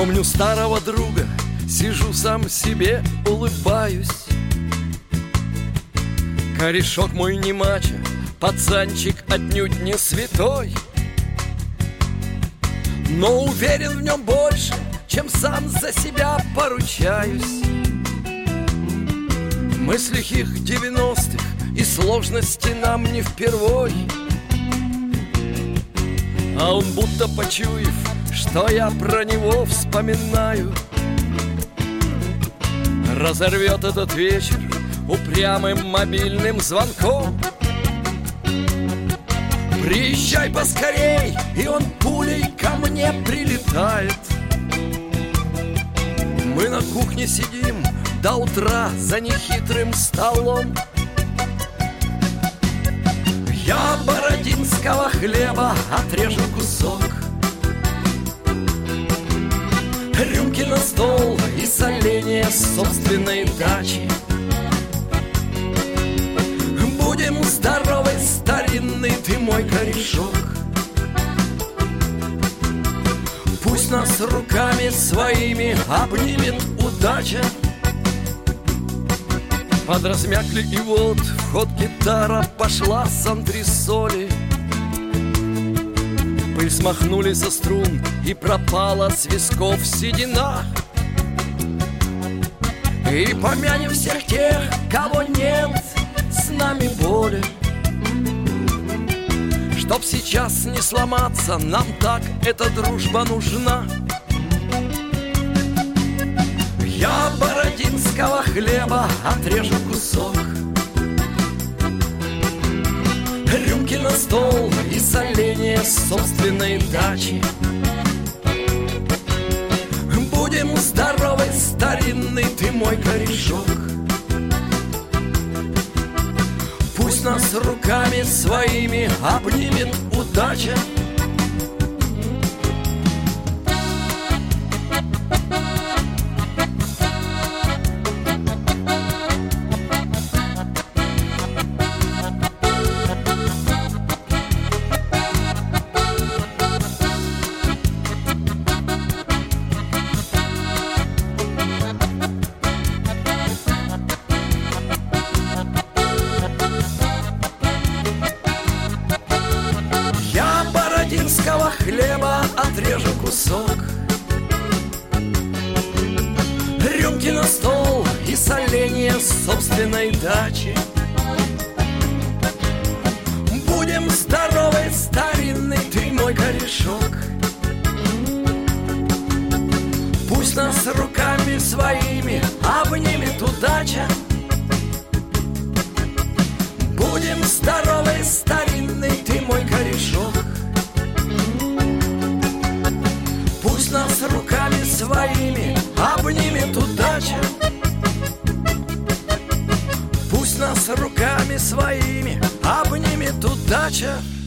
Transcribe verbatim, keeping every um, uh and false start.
Помню старого друга, сижу сам себе, улыбаюсь. Корешок мой не мачо, пацанчик отнюдь не святой, но уверен в нем больше, чем сам за себя поручаюсь. Мы с лихих девяностых, и сложности нам не впервой, а он, будто почуяв, что я про него вспоминаю, разорвет этот вечер упрямым мобильным звонком. Приезжай поскорей, и он пулей ко мне прилетает. Мы на кухне сидим до утра за нехитрым столом. Я бородинского хлеба отрежу кусок, рюмки на стол и соленья с собственной дачи. Будем здоровы, старинный ты мой корешок. Пусть нас руками своими обнимет удача. Подразмякли, и вот в ход гитара пошла с антресоли. Пыль смахнули со струн, и пропала с висков седина. И помянем всех тех, кого нет с нами боли. Чтоб сейчас не сломаться, нам так эта дружба нужна. Я бородинского хлеба отрежу кусок, рюмки на стол и соленья с собственной дачи. Будем здоровы, старинный ты мой корешок. Пусть нас руками своими обнимет удача. Бородинского хлеба отрежу кусок, рюмки на стол и соленья с собственной дачи. Будем здоровы, старинный ты мой корешок. Пусть нас руками своими обнимет удача. Будем здоровы, старинный ты мой корешок. Пусть нас руками своими обнимет удача. Пусть нас руками своими обнимет удача.